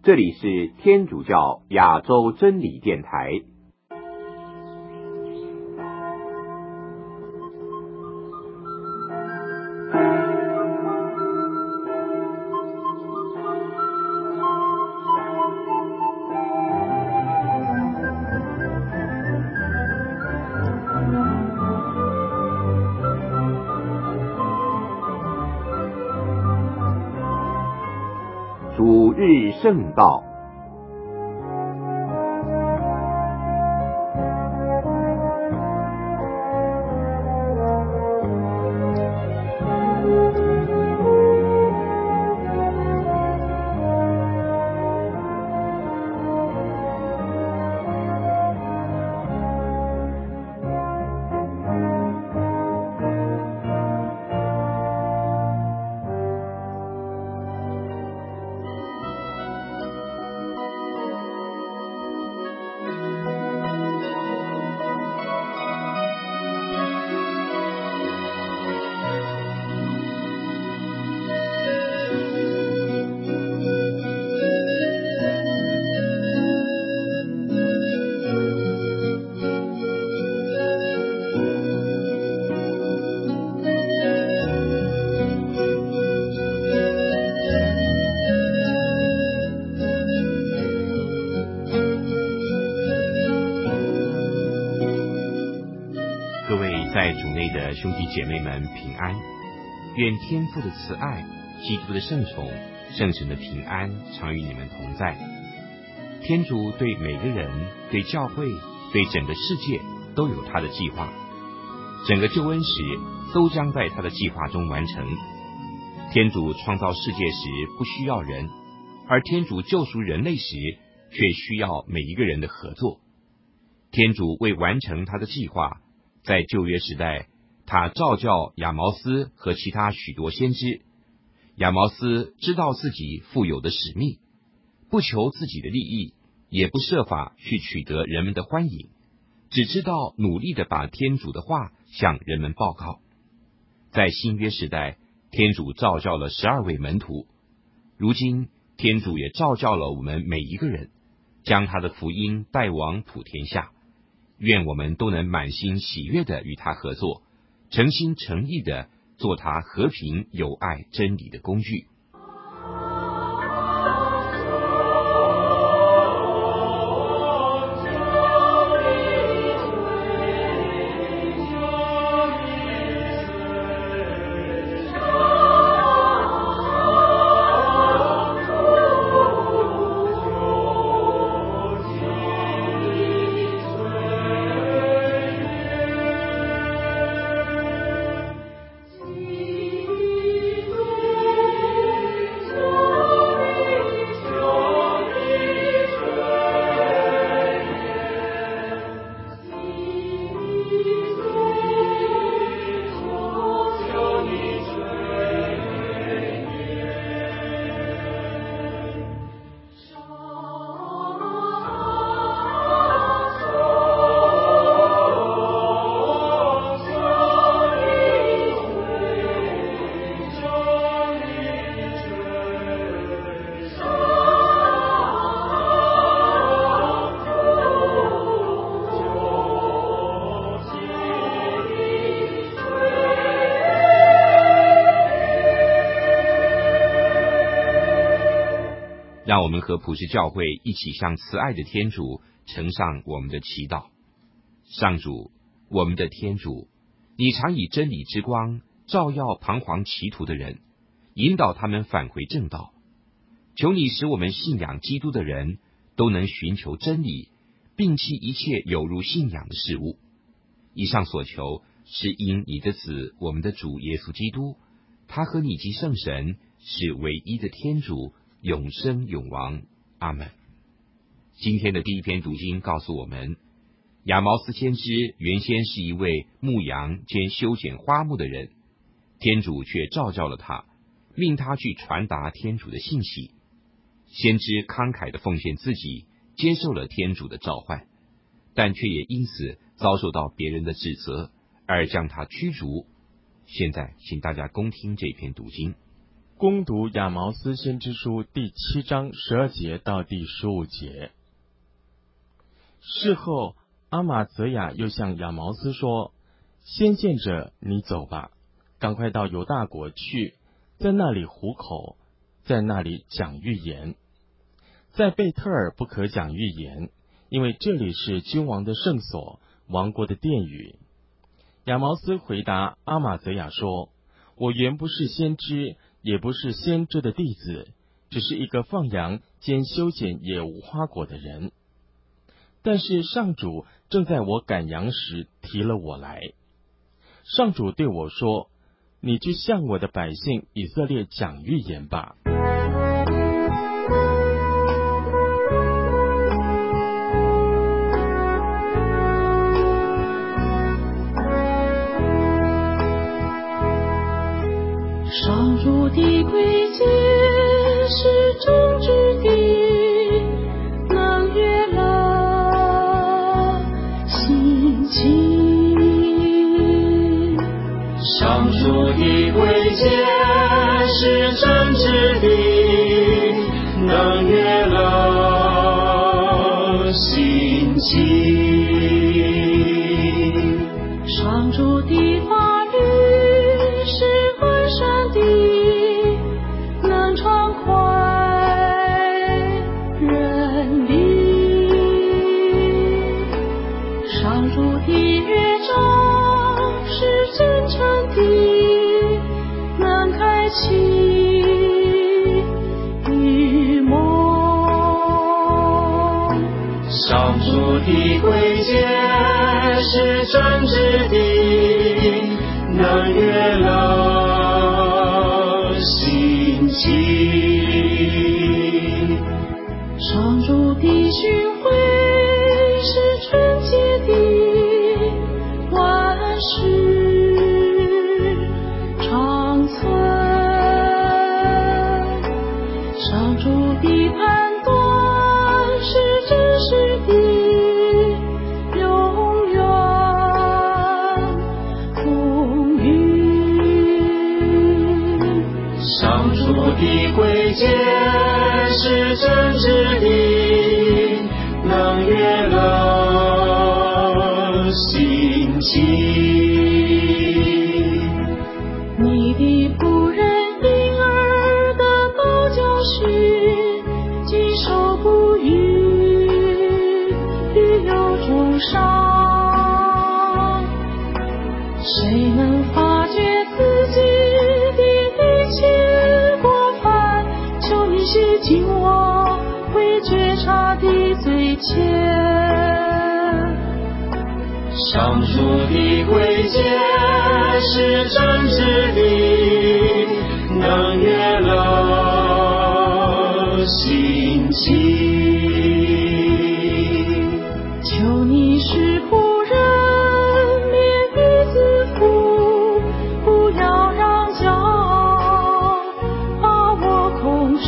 这里是天主教亚洲真理电台。主日圣道。 在主内的兄弟姐妹们平安，愿天父的慈爱、基督的圣宠、圣神的平安常与你们同在。天主对每个人、对教会、对整个世界都有他的计划，整个救恩史都将在他的计划中完成。天主创造世界时不需要人，而天主救赎人类时却需要每一个人的合作。天主为完成他的计划，在旧约时代，他召叫亚毛斯和其他许多先知。亚毛斯知道自己负有的使命，不求自己的利益，也不设法去取得人们的欢迎，只知道努力地把天主的话向人们报告。在新约时代，天主召叫了12位门徒，如今天主也召叫了我们每一个人，将他的福音带往普天下。愿我们都能满心喜悦地与他合作，诚心诚意地做他和平、友爱、真理的工具。让我们和普世教会一起向慈爱的天主呈上我们的祈祷。上主，我们的天主，你常以真理之光照耀彷徨歧途的人，引导他们返回正道。求你使我们信仰基督的人都能寻求真理，摒弃一切有如信仰的事物。以上所求是因你的子，我们的主耶稣基督，他和你及圣神是唯一的天主，永生永王。阿们。今天的第一篇读经告诉我们，亚毛斯先知原先是一位牧羊兼修剪花木的人，天主却召叫了他，命他去传达天主的信息。先知慷慨地奉献自己，接受了天主的召唤，但却也因此遭受到别人的指责，而将他驱逐。现在请大家恭听这篇读经。 攻读亚毛斯先知书第7章12节到第15节。事后，阿玛泽雅又向亚毛斯说：先见者，你走吧，赶快到犹大国去，在那里糊口，在那里讲预言。在贝特尔不可讲预言，因为这里是君王的圣所，王国的殿宇。亚毛斯回答阿玛泽雅说：我原不是先知，也不是先知的弟子，只是一个放羊兼修剪野无花果的人。但是上主正在我赶羊时提了我来。上主对我说：你去向我的百姓以色列讲预言吧。 上主的规矩是正直的，能悦了心情。 上主的规矩是正直的，能悦了心情。 上主的法律是完善的，能畅快人力。上主的乐章是真诚的，能开启愚蒙。 上主的规矩是正直的，能悦了心情。 上主的训诲是纯洁的，万事长存。上主的判断是真实的，永远公允。 上主的规矩是正直的，能悦了心情。 你的仆人婴儿的道教训，经受不渝，必有重伤。谁能发觉自己的一切过犯？求你洗净我未觉察的罪愆。 上主的规矩是正直的，能悦了心情。 求你使仆人免于自负，不要让骄傲把我控制，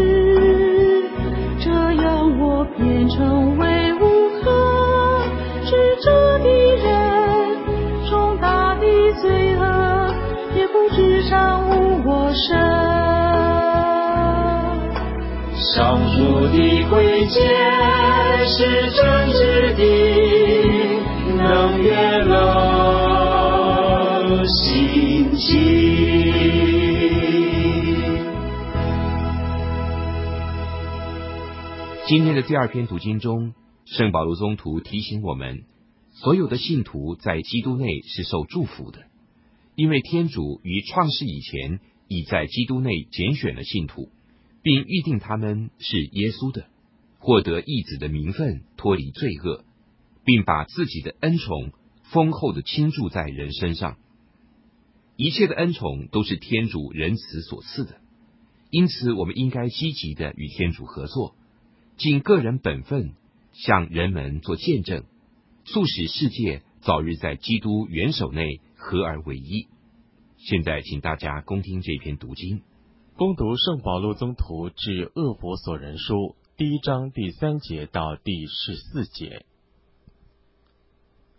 这样我变成为无可指责的人，重大的罪恶也不至沾污我身。 上主的规矩是正直的，能悦了心情。 今天的第二篇读经中，圣保罗宗徒提醒我们，所有的信徒在基督内是受祝福的，因为天主于创世以前已在基督内拣选了信徒，并预定他们是耶稣的，获得义子的名分，脱离罪恶，并把自己的恩宠丰厚的倾注在人身上。一切的恩宠都是天主仁慈所赐的，因此我们应该积极的与天主合作，尽个人本分，向人们做见证，促使世界早日在基督元首内合而为一。现在请大家恭听这篇读经。 攻读圣保禄宗徒致厄弗所人书第1章第3节到第14节。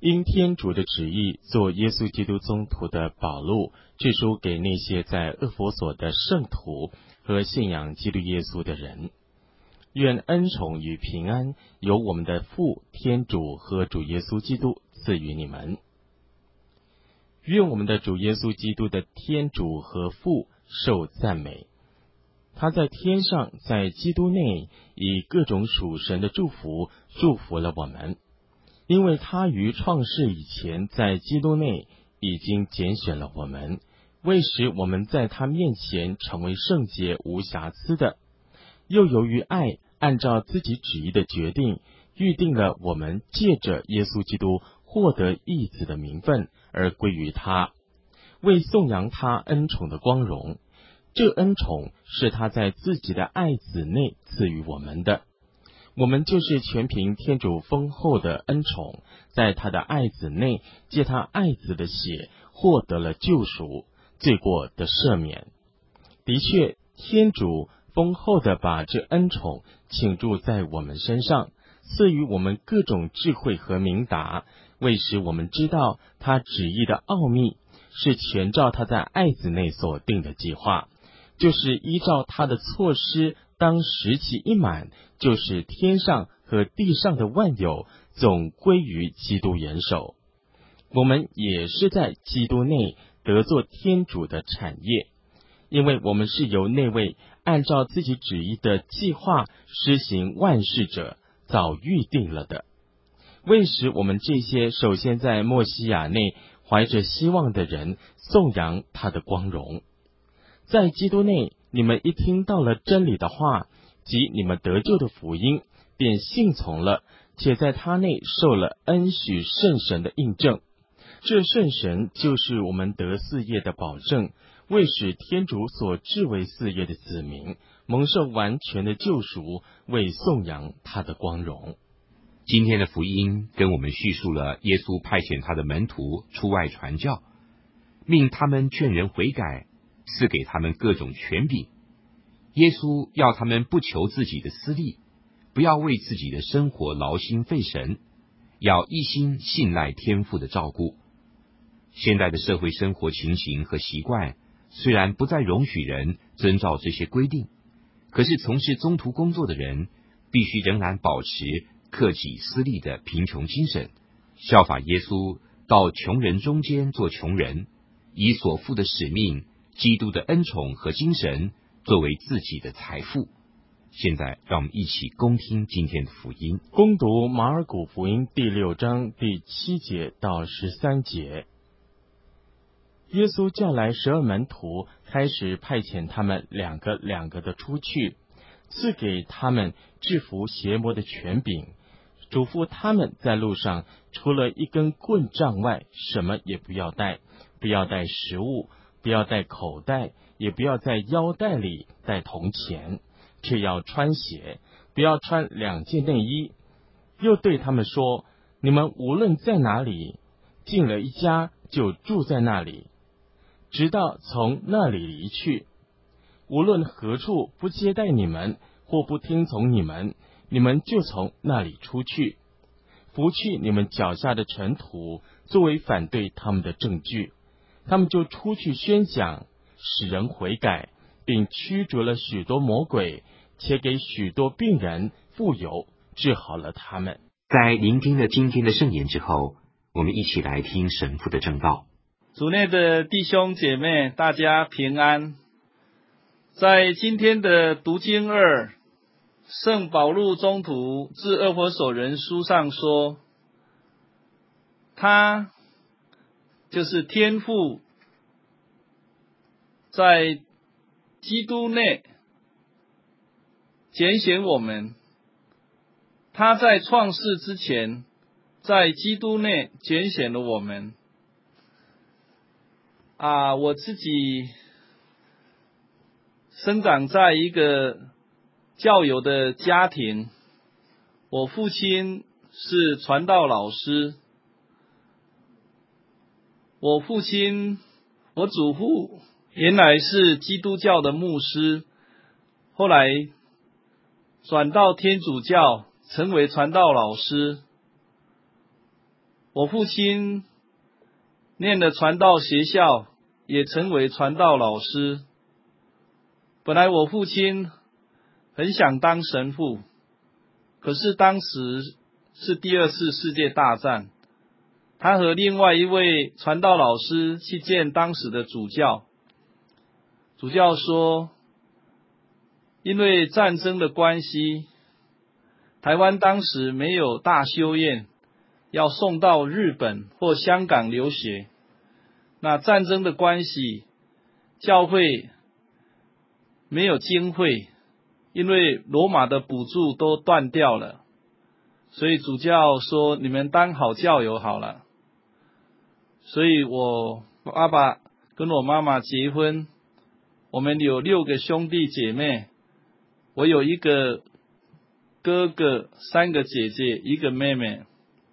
因天主的旨意做耶稣基督宗徒的保禄，致书给那些在厄弗所的圣徒和信仰基督耶稣的人。愿恩宠与平安由我们的父天主和主耶稣基督赐予你们。愿我们的主耶稣基督的天主和父受赞美。他在天上，在基督内，以各种属神的祝福祝福了我们，因为他于创世以前，在基督内已经拣选了我们，为使我们在他面前成为圣洁无瑕疵的，又由于爱，按照自己旨意的决定，预定了我们借着耶稣基督获得义子的名分，而归于他，为颂扬他恩宠的光荣。这恩宠是他在自己的爱子内赐予我们的，我们就是全凭天主丰厚的恩宠，在他的爱子内，借他爱子的血获得了救赎，罪过的赦免。的确，天主丰厚的把这恩宠倾注在我们身上，赐予我们各种智慧和明达，为使我们知道他旨意的奥秘，是全照他在爱子内所定的计划，就是依照他的措施，当时期一满，就是天上和地上的万有总归于基督元首。我们也是在基督内得作天主的产业，因为我们是由那位按照自己旨意的计划施行万事者早预定了的，为使我们这些首先在默西亚内怀着希望的人颂扬他的光荣。在基督内，你们一听到了真理的话，即你们得救的福音，便信从了，且在他内受了恩许圣神的印证。这圣神就是我们得嗣业的保证，为使天主所治为嗣业的子民蒙受完全的救赎，为颂扬他的光荣。 今天的福音跟我们叙述了耶稣派遣他的门徒出外传教，命他们劝人悔改，赐给他们各种权柄。耶稣要他们不求自己的私利，不要为自己的生活劳心费神，要一心信赖天父的照顾。现代的社会生活情形和习惯虽然不再容许人遵照这些规定，可是从事宗徒工作的人必须仍然保持克己私利的贫穷精神，效法耶稣到穷人中间做穷人，以所负的使命、基督的恩宠和精神作为自己的财富。现在让我们一起恭听今天的福音， 恭读马尔谷福音第6章第7节到13节。耶稣叫来12门徒，开始派遣他们两个的出去，赐给他们制服邪魔的权柄，嘱咐他们在路上除了一根棍杖外，什么也不要带，不要带食物，不要带口袋，也不要在腰带里带铜钱，却要穿鞋，不要穿2件内衣。又对他们说，你们无论在哪里，进了一家就住在那里，直到从那里离去。无论何处不接待你们，或不听从你们，你们就从那里出去。拂去你们脚下的尘土，作为反对他们的证据。他们就出去宣讲，使人悔改，并驱逐了许多魔鬼，且给许多病人傅油，治好了他们。 在聆听了今天的圣言之后，我们一起来听神父的证道。 主内的弟兄姐妹，大家平安。在今天的读经2，圣保禄宗徒致厄弗所人书上说，他就是天父在基督内拣选我们，他在创世之前在基督内拣选了我们。我自己生长在一个教友的家庭，我父亲是传道老师，我祖父原来是基督教的牧师，后来转到天主教，成为传道老师。 我父亲念了传道学校，也成为传道老师。本来我父亲很想当神父，可是当时是第二次世界大战，他和另外一位传道老师去见当时的主教，主教说，因为战争的关系，台湾当时没有大修院，要送到日本或香港留学。那战争的关系，教会没有经费，因为罗马的补助都断掉了，所以主教说你们当好教友好了。所以我爸爸跟我妈妈结婚，我们有6个兄弟姐妹，我有1个哥哥，3个姐姐，1个妹妹。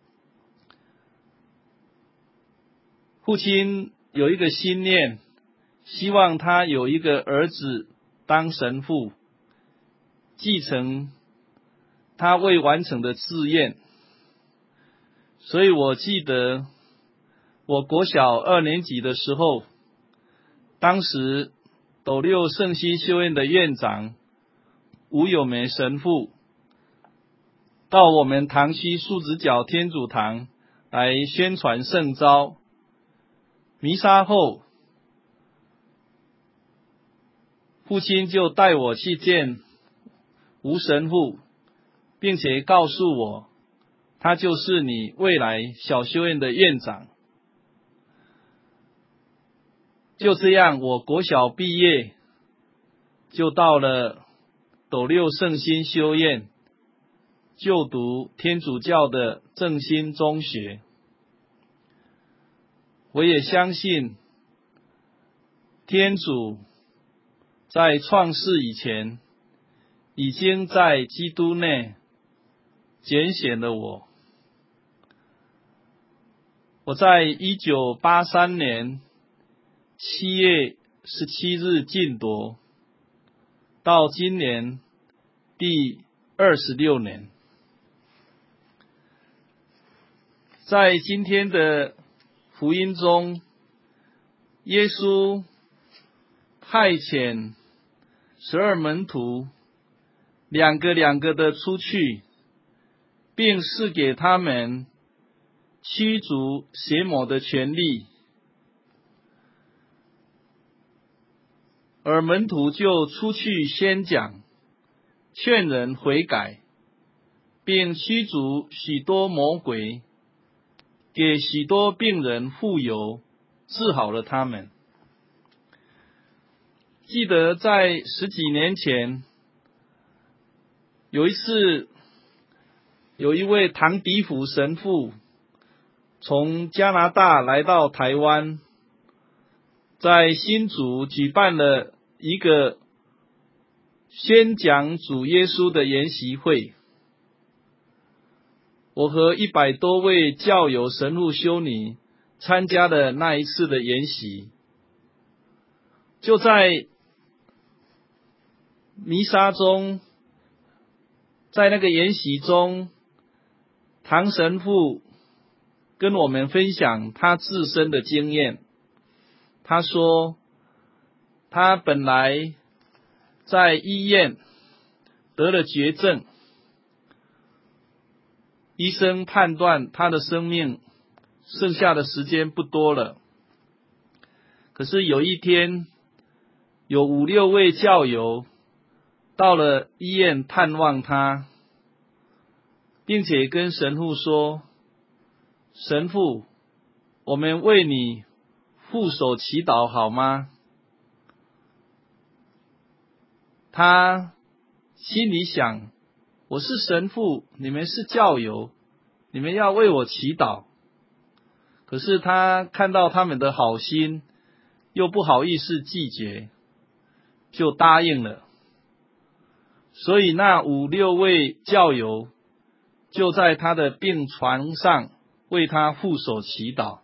父亲有一个心念，希望他有一个儿子当神父，继承他未完成的志愿。所以我记得我国小2年级的时候，当时斗六圣心修院的院长吴有梅神父到我们塘区树子角天主堂来宣传圣召。弥撒后，父亲就带我去见吴神父，并且告诉我，他就是你未来小修院的院长。就这样，我国小毕业，就到了斗六圣心修院，就读天主教的正心中学。我也相信，天主在创世以前，已经在基督内拣选了我。我在1983年7月17日进铎，到今年第26年。在今天的福音中，耶稣派遣12门徒两个的出去，并赐给他们驱逐邪魔的权利，而门徒就出去宣讲，劝人悔改，并驱逐许多魔鬼，给许多病人复油，治好了他们。记得在10几年前，有一次，有一位唐迪甫神父从加拿大来到台湾，在新竹举办了一个宣讲主耶稣的研习会。我和100多位教友神父修女参加了那一次的研习。就在弥撒中，在那个研习中，唐神父跟我们分享他自身的经验。他说，他本来在医院得了绝症，医生判断他的生命剩下的时间不多了。可是有一天，有5、6位教友到了医院探望他，并且跟神父说，神父，我们为你负手祈祷好吗？他心里想，我是神父，你们是教友，你们要为我祈祷。可是他看到他们的好心，又不好意思拒绝，就答应了。所以那5、6位教友就在他的病床上为他负手祈祷。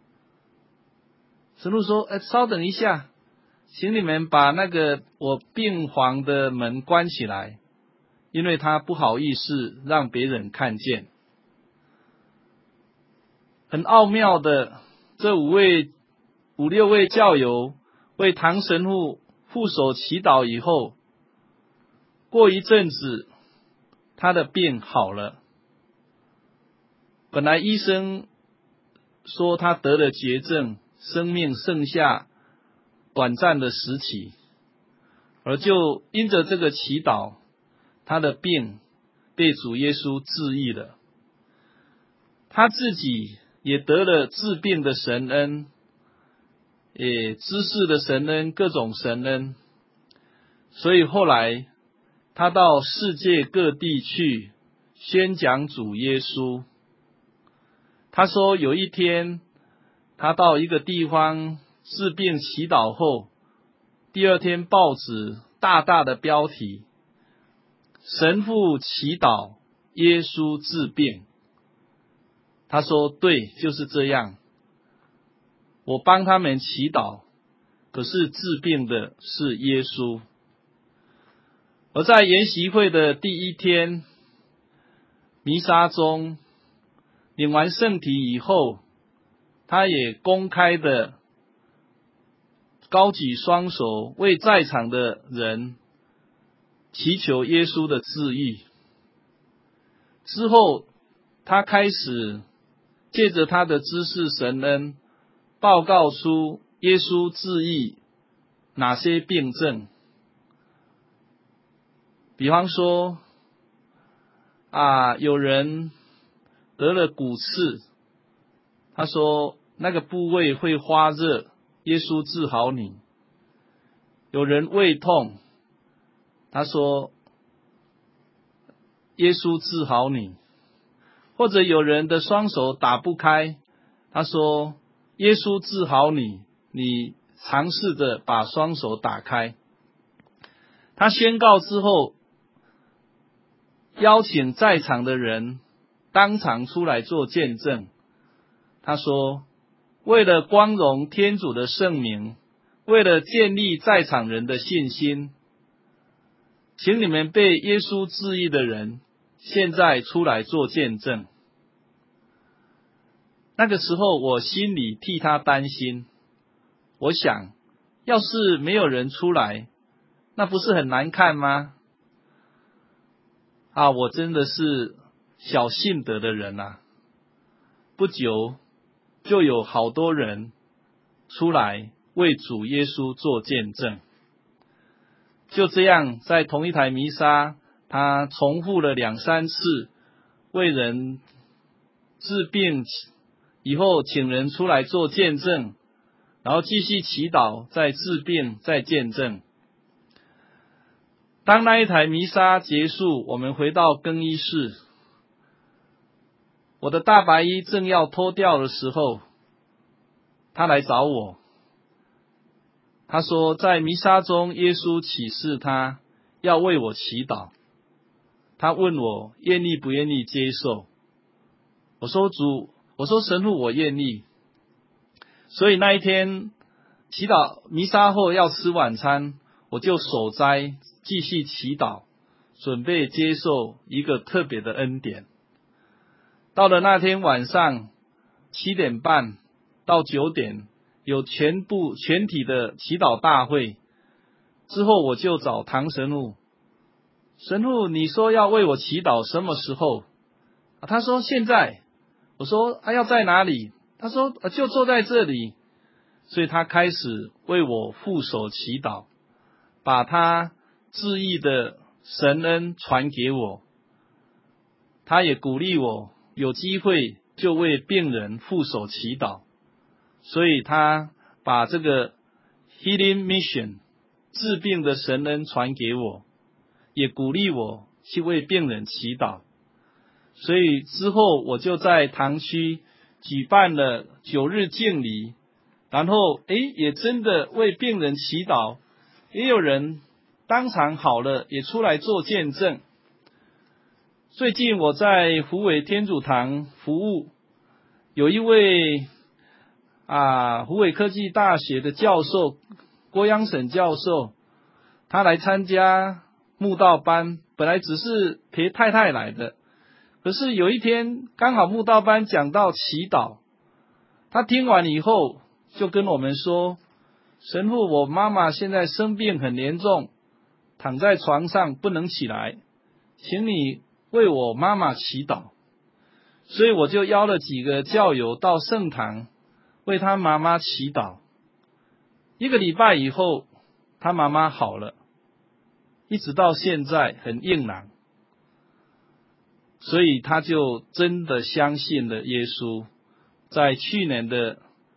神父说，稍等一下，请你们把那个我病房的门关起来，因为他不好意思让别人看见。 很奥妙的，这五六位教友为唐神父负手祈祷以后，过一阵子他的病好了。本来医生说他得了绝症，生命剩下短暂的时期，而就因着这个祈祷，他的病被主耶稣治愈了。他自己也得了治病的神恩，也知识的神恩，各种神恩。所以后来他到世界各地去宣讲主耶稣。他说有一天他到一个地方治病祈祷后，第二天报纸大大的标题，神父祈祷耶稣治病。他说对，就是这样，我帮他们祈祷，可是治病的是耶稣。而在研习会的第一天弥撒中，领完圣体以后，他也公开的高举双手，为在场的人祈求耶稣的治愈。之后他开始借着他的知识神恩，报告出耶稣治愈哪些病症。比方说有人得了骨刺，他说那个部位会发热，耶稣治好你。有人胃痛，他说耶稣治好你。或者有人的双手打不开，他说耶稣治好你，你尝试着把双手打开。他宣告之后，邀请在场的人当场出来做见证。他说为了光荣天主的圣名，为了建立在场人的信心，请你们被耶稣治愈的人现在出来做见证。那个时候我心里替他担心，我想要是没有人出来，那不是很难看吗？我真的是小信德的人啊。不久就有好多人出来为主耶稣做见证。就这样，在同一台弥撒，他重复了2-3次为人治病以后，请人出来做见证，然后继续祈祷，再治病，再见证。当那一台弥撒结束，我们回到更衣室，我的大白衣正要脱掉的时候，他来找我。他说在弥撒中耶稣启示他要为我祈祷，他问我愿意不愿意接受。我说神父，我愿意。所以那一天祈祷弥撒后要吃晚餐，我就守斋继续祈祷，准备接受一个特别的恩典。到了那天晚上7点半到9点有全体的祈祷大会，之后我就找唐神父，神父你说要为我祈祷，什么时候？他说现在。我说要在哪里？他说就坐在这里。所以他开始为我负手祈祷，把他治愈的神恩传给我。他也鼓励我有机会就为病人负手祈祷，所以他把这个 Healing Mission 治病的神恩传给我，也鼓励我去为病人祈祷。所以之后我就在堂区举办了9日敬礼，然后也真的为病人祈祷，也有人当场好了，也出来做见证。最近我在福伟天主堂服务，有一位福伟科技大学的教授郭央省教授，他来参加慕道班，本来只是陪太太来的，可是有一天刚好慕道班讲到祈祷， 他听完以后就跟我们说，神父，我妈妈现在生病很严重，躺在床上不能起来，请你为我妈妈祈祷。所以我就邀了几个教友到圣堂为他妈妈祈祷。1个礼拜以后，他妈妈好了，一直到现在很硬朗。所以他就真的相信了耶稣。在去年的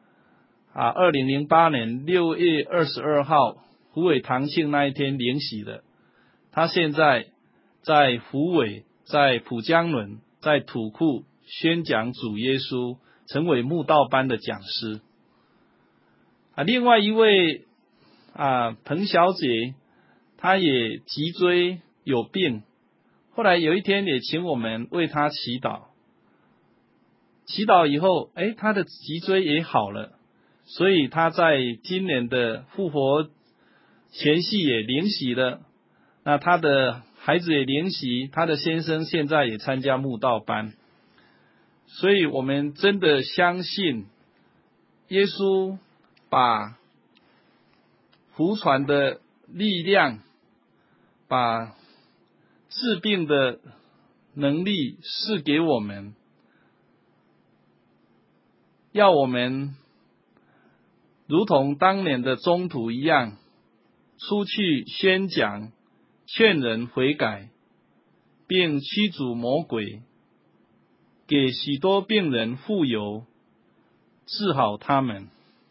2008年6月22号虎尾堂庆那一天领洗的。他现在在虎尾，在浦江仑，在土库宣讲主耶稣，成为慕道班的讲师。另外一位彭小姐，她也脊椎有病，后来有一天也请我们为她祈祷。祈祷以后，她的脊椎也好了，所以她在今年的复活前夕也领洗了。那她的孩子也领洗，她的先生现在也参加慕道班。所以我们真的相信耶稣把福传的力量，把治病的能力赐给我们，要我们如同当年的宗徒一样，出去宣讲，劝人悔改，并驱逐魔鬼，给许多病人复油，治好他们。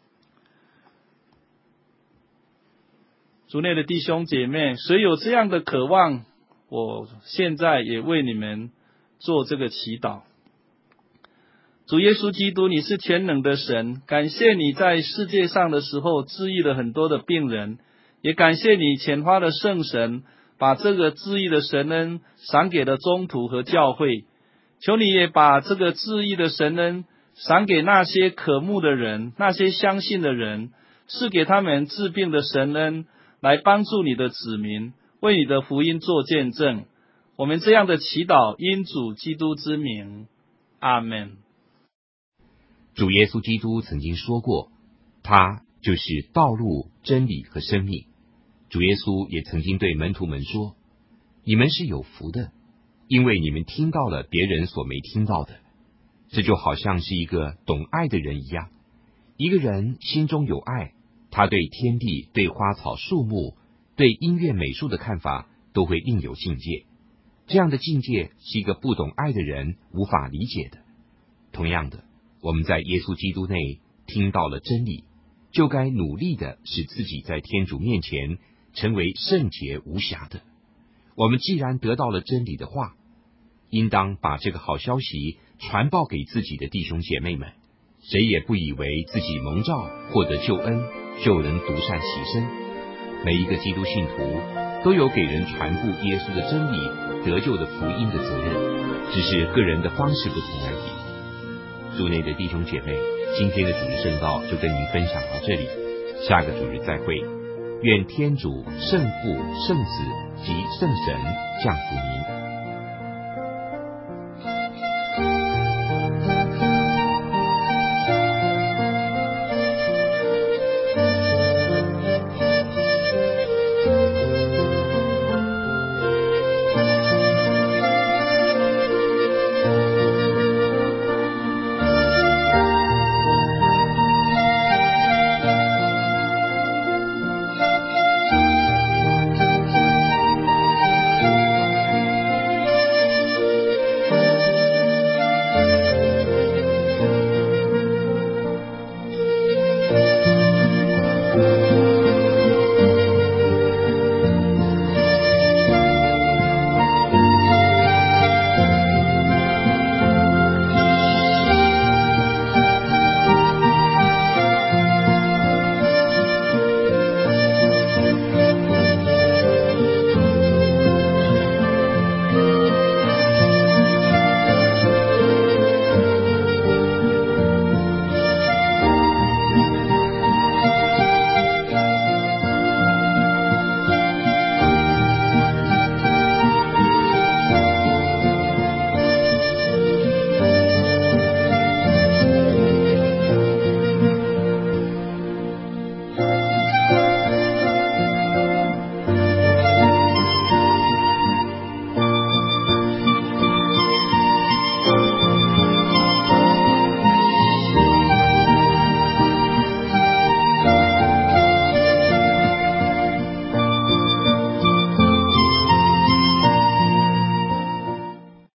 主内的弟兄姐妹，谁有这样的渴望，我现在也为你们做这个祈祷。主耶稣基督，你是全能的神，感谢你在世界上的时候治愈了很多的病人，也感谢你遣发了圣神，把这个治愈的神恩赏给了宗徒和教会。求你也把这个治愈的神恩赏给那些渴慕的人，那些相信的人，赐给他们治病的神恩，来帮助你的子民，为你的福音做见证。我们这样的祈祷，因主基督之名，阿们。 主耶稣基督曾经说过，他就是道路、真理和生命。主耶稣也曾经对门徒们说，你们是有福的，因为你们听到了别人所没听到的。这就好像是一个懂爱的人一样，一个人心中有爱，他对天地、对花草树木、对音乐美术的看法都会另有境界。这样的境界是一个不懂爱的人无法理解的。同样的，我们在耶稣基督内听到了真理，就该努力的使自己在天主面前成为圣洁无瑕的。我们既然得到了真理的话，应当把这个好消息传报给自己的弟兄姐妹们。谁也不以为自己蒙召获得救恩就能独善其身。每一个基督信徒都有给人传布耶稣的真理、得救的福音的责任，只是个人的方式不同而已。主内的弟兄姐妹，今天的主日圣道就跟您分享到这里，下个主日再会。愿天主圣父、圣子及圣神降福您。